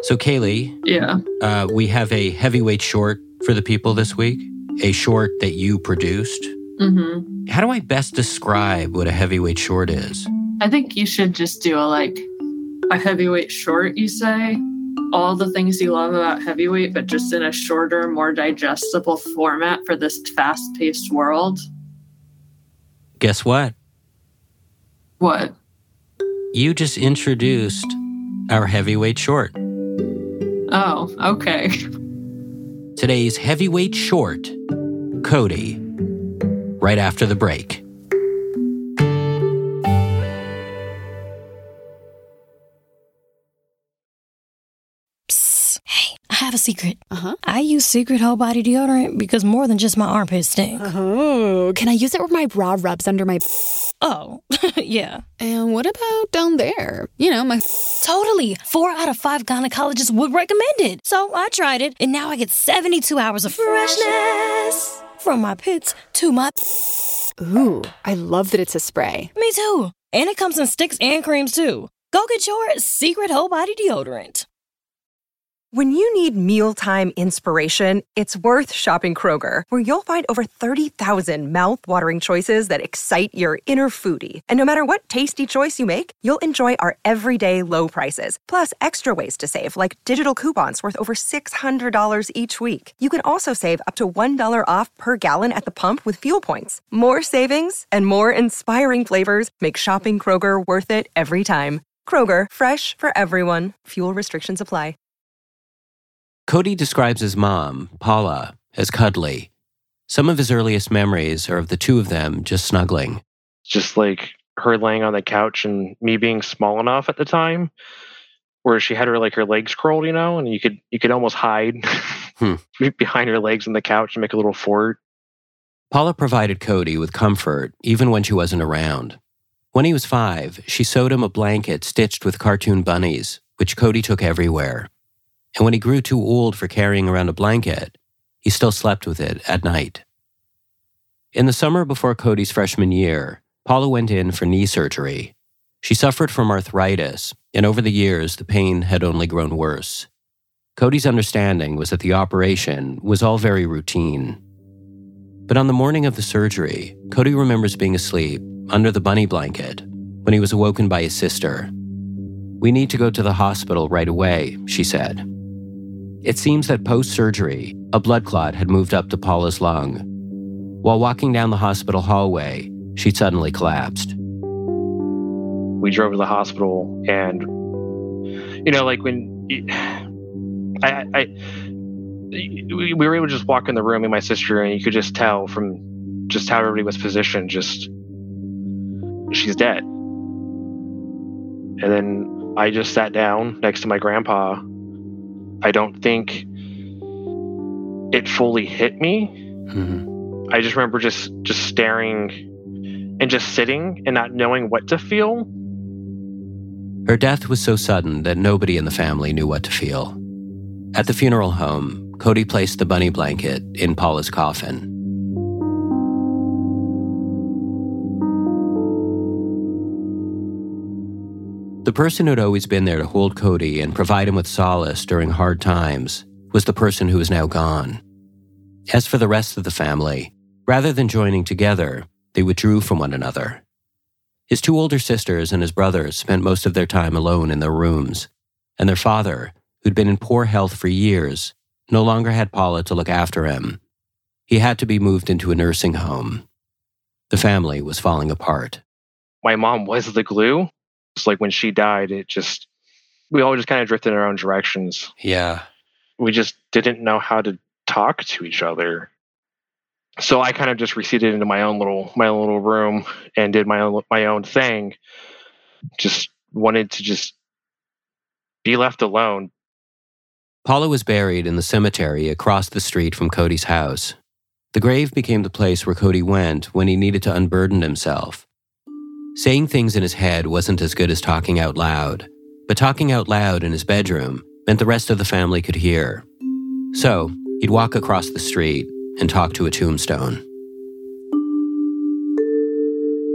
So, Kaylee, Yeah. we have a heavyweight short for the people this week, a short that you produced. Mm-hmm. How do I best describe what a heavyweight short is? I think you should just do a heavyweight short, you say. All the things you love about heavyweight, but just in a shorter, more digestible format for this fast-paced world. Guess what? What? You just introduced our heavyweight short. Oh, okay. Today's heavyweight short, Cody, right after the break. Hey, I have a secret. I use Secret Whole Body Deodorant because more than just my armpits stink. Oh, can I use it where my bra rubs under my... Oh, yeah. And what about down there? You know, my... Totally. 4 out of 5 gynecologists would recommend it. So I tried it, and now I get 72 hours of freshness. From my pits to my... Ooh, I love that it's a spray. Me too. And it comes in sticks and creams too. Go get your Secret Whole Body Deodorant. When you need mealtime inspiration, it's worth shopping Kroger, where you'll find over 30,000 mouth-watering choices that excite your inner foodie. And no matter what tasty choice you make, you'll enjoy our everyday low prices, plus extra ways to save, like digital coupons worth over $600 each week. You can also save up to $1 off per gallon at the pump with fuel points. More savings and more inspiring flavors make shopping Kroger worth it every time. Kroger, fresh for everyone. Fuel restrictions apply. Cody describes his mom, Paula, as cuddly. Some of his earliest memories are of the two of them just snuggling. Just like her laying on the couch and me being small enough at the time where she had her legs curled, and you could almost hide behind her legs on the couch and make a little fort. Paula provided Cody with comfort even when she wasn't around. When he was 5, she sewed him a blanket stitched with cartoon bunnies, which Cody took everywhere. And when he grew too old for carrying around a blanket, he still slept with it at night. In the summer before Cody's freshman year, Paula went in for knee surgery. She suffered from arthritis, and over the years, the pain had only grown worse. Cody's understanding was that the operation was all very routine. But on the morning of the surgery, Cody remembers being asleep under the bunny blanket when he was awoken by his sister. "We need to go to the hospital right away," she said. It seems that post-surgery, a blood clot had moved up to Paula's lung. While walking down the hospital hallway, she suddenly collapsed. We drove to the hospital, and we were able to just walk in the room, and my sister, and you could just tell from just how everybody was positioned, just she's dead. And then I just sat down next to my grandpa. I don't think it fully hit me. Mm-hmm. I just remember just staring and just sitting and not knowing what to feel. Her death was so sudden that nobody in the family knew what to feel. At the funeral home, Cody placed the bunny blanket in Paula's coffin. The person who'd always been there to hold Cody and provide him with solace during hard times was the person who is now gone. As for the rest of the family, rather than joining together, they withdrew from one another. His 2 older sisters and his brothers spent most of their time alone in their rooms, and their father, who'd been in poor health for years, no longer had Paula to look after him. He had to be moved into a nursing home. The family was falling apart. My mom was the glue. It's like when she died, we all just kind of drifted in our own directions. Yeah. We just didn't know how to talk to each other. So I kind of just receded into my own little room and did my own thing. Just wanted to just be left alone. Paula was buried in the cemetery across the street from Cody's house. The grave became the place where Cody went when he needed to unburden himself. Saying things in his head wasn't as good as talking out loud, but talking out loud in his bedroom meant the rest of the family could hear. So, he'd walk across the street and talk to a tombstone.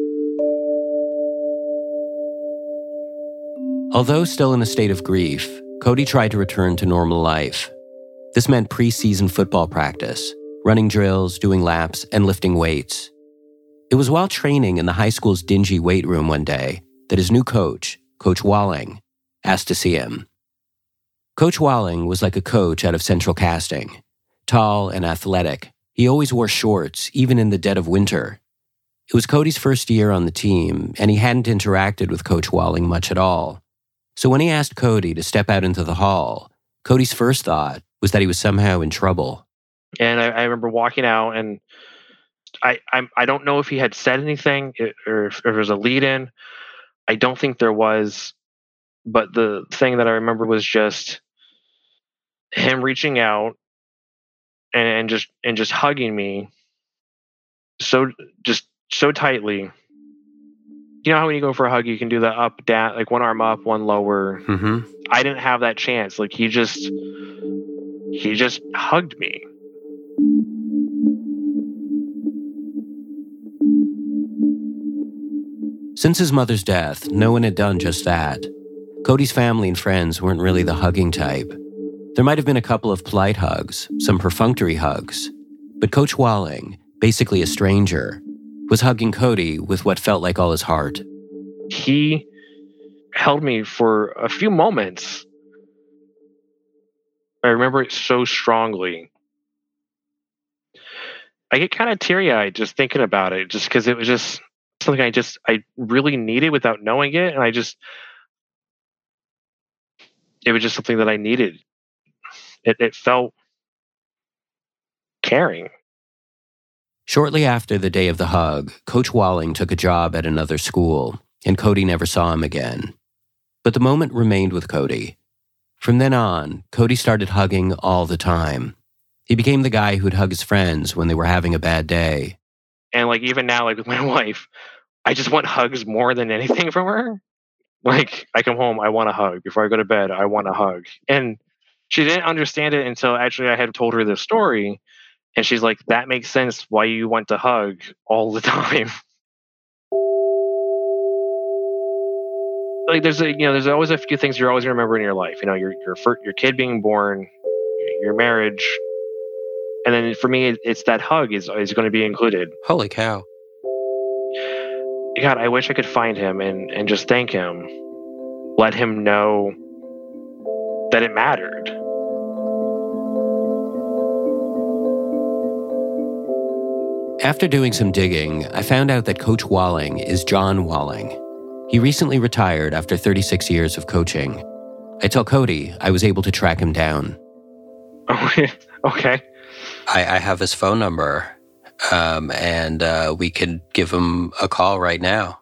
Although still in a state of grief, Cody tried to return to normal life. This meant preseason football practice, running drills, doing laps, and lifting weights. It was while training in the high school's dingy weight room one day that his new coach, Coach Walling, asked to see him. Coach Walling was like a coach out of Central Casting. Tall and athletic, he always wore shorts, even in the dead of winter. It was Cody's first year on the team, and he hadn't interacted with Coach Walling much at all. So when he asked Cody to step out into the hall, Cody's first thought was that he was somehow in trouble. And I remember walking out, and I don't know if he had said anything or if there was a lead-in. I don't think there was, but the thing that I remember was just him reaching out and just hugging me so tightly. You know how when you go for a hug, you can do the up, down, like one arm up, one lower. Mm-hmm. I didn't have that chance. Like he just hugged me. Since his mother's death, no one had done just that. Cody's family and friends weren't really the hugging type. There might have been a couple of polite hugs, some perfunctory hugs, but Coach Walling, basically a stranger, was hugging Cody with what felt like all his heart. He held me for a few moments. I remember it so strongly. I get kind of teary-eyed just thinking about it, just because it was just something I really needed without knowing it, and it was just something that I needed. It felt caring. Shortly after the day of the hug, Coach Walling took a job at another school, and Cody never saw him again. But the moment remained with Cody. From then on, Cody started hugging all the time. He became the guy who'd hug his friends when they were having a bad day. And like even now, like with my wife, I just want hugs more than anything from her. Like I come home, I want a hug. Before I go to bed, I want a hug. And she didn't understand it until actually I had told her this story. And she's like, that makes sense why you want to hug all the time. Like there's always a few things you're always going to remember in your life. You know, your kid being born, your marriage. And then for me, it's that hug is going to be included. Holy cow. God, I wish I could find him and just thank him. Let him know that it mattered. After doing some digging, I found out that Coach Walling is John Walling. He recently retired after 36 years of coaching. I tell Cody I was able to track him down. Okay. I have his phone number, and we could give him a call right now.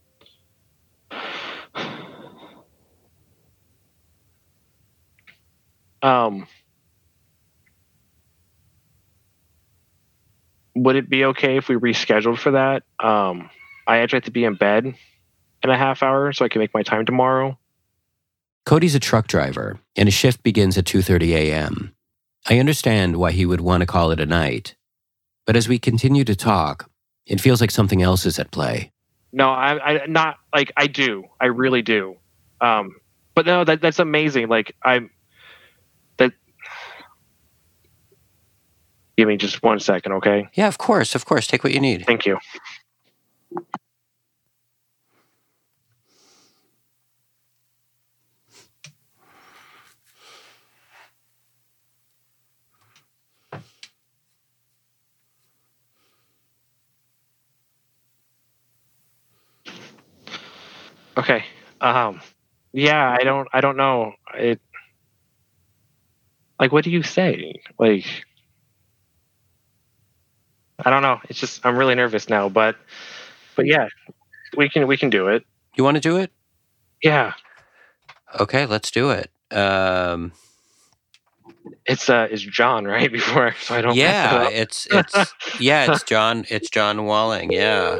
Would it be okay if we rescheduled for that? I actually have to be in bed in a half hour so I can make my time tomorrow. Cody's a truck driver, and his shift begins at 2:30 a.m. I understand why he would want to call it a night. But as we continue to talk, it feels like something else is at play. No, I not like I do. I really do. But no, that's amazing. Like give me just 1 second, okay? Yeah, of course. Take what you need. Thank you. Okay. Yeah, I don't know. Like, what do you say? Like, I don't know. It's just, I'm really nervous now, but yeah, we can do it. You want to do it? Yeah. Okay, let's do it. It's John, right? Before, so I don't. Yeah, it's John. It's John Walling. Yeah.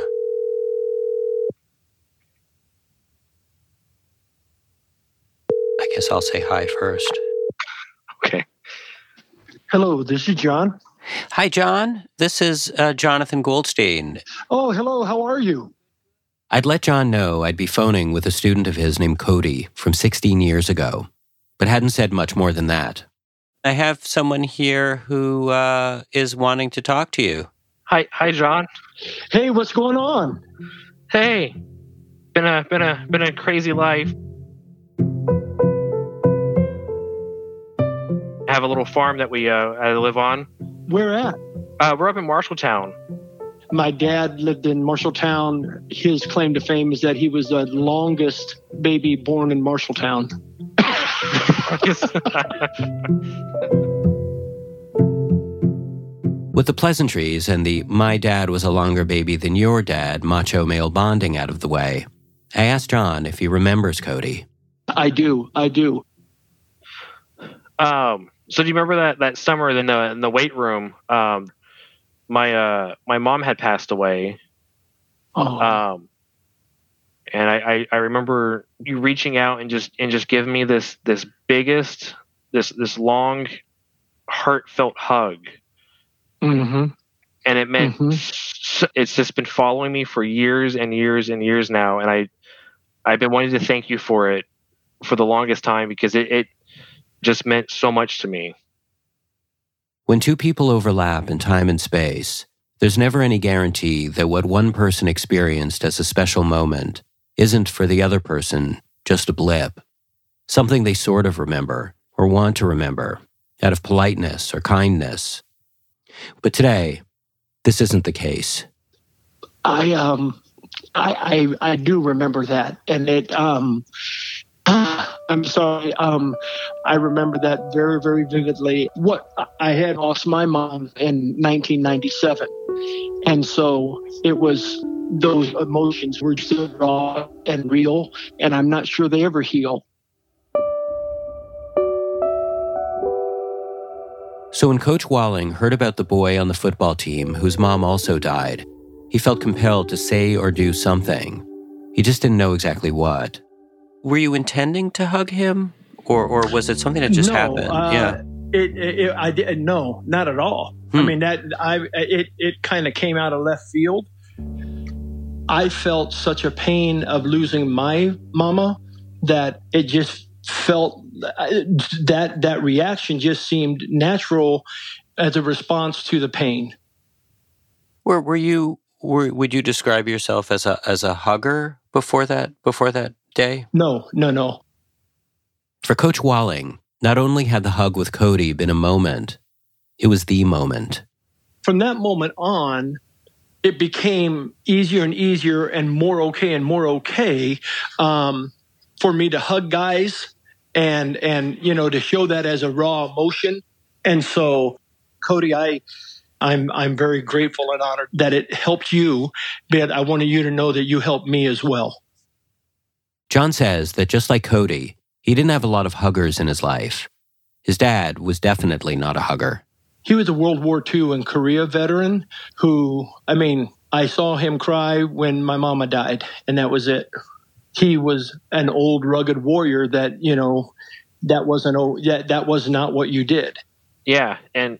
I guess I'll say hi first. Okay. Hello, this is John. Hi, John. This is Jonathan Goldstein. Oh, hello. How are you? I'd let John know I'd be phoning with a student of his named Cody from 16 years ago. but hadn't said much more than that. I have someone here who is wanting to talk to you. Hi, John. Hey, what's going on? Hey, been a crazy life. I have a little farm that I live on. Where at? We're up in Marshalltown. My dad lived in Marshalltown. His claim to fame is that he was the longest baby born in Marshalltown. With the pleasantries and the "my dad was a longer baby than your dad" macho male bonding out of the way, I asked John if he remembers Cody. I do. So do you remember that summer in the weight room? My mom had passed away. Oh. And I remember you reaching out and just giving me this long, heartfelt hug. Mm-hmm. And it meant it's just been following me for years and years and years now. And I've been wanting to thank you for it for the longest time, because it just meant so much to me. When two people overlap in time and space, there's never any guarantee that what one person experienced as a special moment isn't for the other person just a blip, something they sort of remember or want to remember out of politeness or kindness. But today, this isn't the case. I do remember that, and it. I'm sorry. I remember that very, very vividly. I had lost my mom in 1997, and so it was. Those emotions were still raw and real, and I'm not sure they ever heal. So when Coach Walling heard about the boy on the football team whose mom also died, he felt compelled to say or do something. He just didn't know exactly what. Were you intending to hug him, or was it something that just happened? No, not at all. I mean, it kind of came out of left field. I felt such a pain of losing my mama that it just felt that reaction just seemed natural as a response to the pain. Would you describe yourself as a hugger before that day? No. For Coach Walling, not only had the hug with Cody been a moment, it was the moment. From that moment on, it became easier and easier and more okay for me to hug guys and to show that as a raw emotion. And so, Cody, I'm very grateful and honored that it helped you, but I wanted you to know that you helped me as well. John says that just like Cody, he didn't have a lot of huggers in his life. His dad was definitely not a hugger. He was a World War II and Korea veteran who, I saw him cry when my mama died, and that was it. He was an old, rugged warrior that, that was not what you did. Yeah, and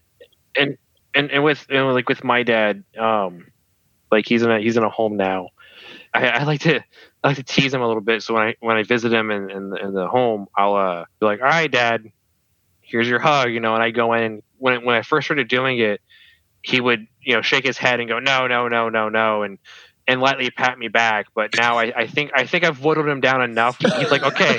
with my dad, he's in a home now. I like to tease him a little bit. So when I visit him in the home, I'll be like, "All right, Dad, here's your hug," and I go in. And when I first started doing it, he would shake his head and go, "No," and lightly pat me back. But now I think I've whittled him down enough. He's like, "Okay."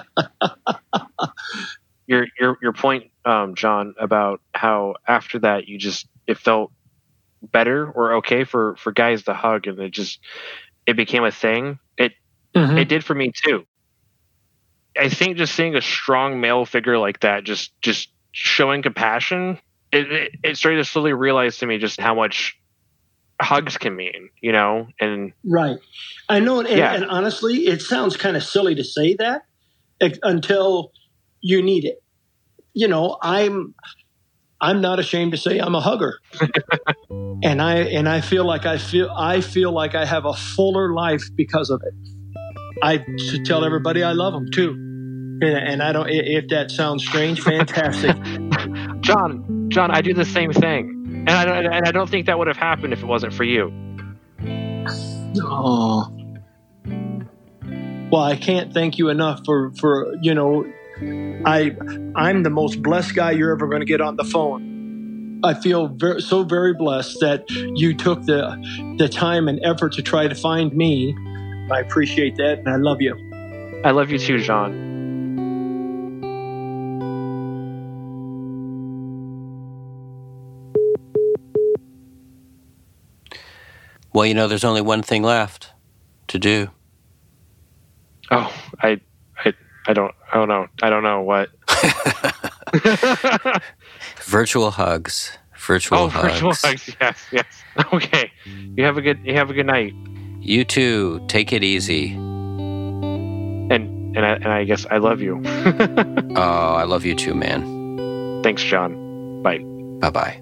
Your point, John, about how after that it felt better or okay for guys to hug, and it became a thing. It did for me too. I think just seeing a strong male figure like that, just showing compassion, it started to slowly realize to me just how much hugs can mean, and right. I know, and honestly, it sounds kind of silly to say that until you need it. I'm not ashamed to say I'm a hugger, and I feel like I have a fuller life because of it. I should tell everybody I love them too, and I don't. If that sounds strange, fantastic. John, I do the same thing, and I don't think that would have happened if it wasn't for you. Oh, well, I can't thank you enough for I'm the most blessed guy you're ever going to get on the phone. I feel so very blessed that you took the time and effort to try to find me. I appreciate that, and I love you. I love you too, John. Well, there's only one thing left to do. Oh, I don't know what. Virtual hugs. Virtual hugs. Yes. Okay. You have a good night. You too. Take it easy. And I guess I love you. Oh, I love you too, man. Thanks, John. Bye. Bye-bye.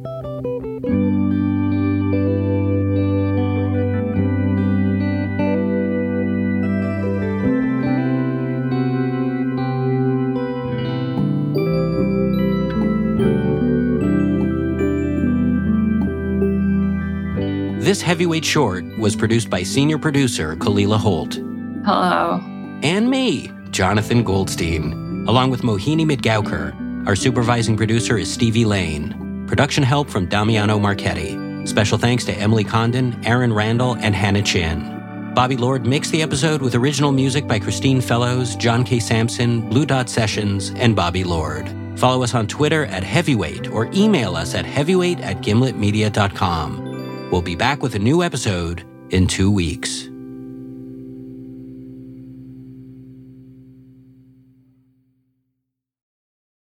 This Heavyweight Short was produced by senior producer Kalila Holt. Hello. And me, Jonathan Goldstein, along with Mohini Midgaukar. Our supervising producer is Stevie Lane. Production help from Damiano Marchetti. Special thanks to Emily Condon, Aaron Randall, and Hannah Chin. Bobby Lord mixed the episode with original music by Christine Fellows, John K. Sampson, Blue Dot Sessions, and Bobby Lord. Follow us on Twitter at Heavyweight or email us at heavyweight@gimletmedia.com. We'll be back with a new episode in 2 weeks.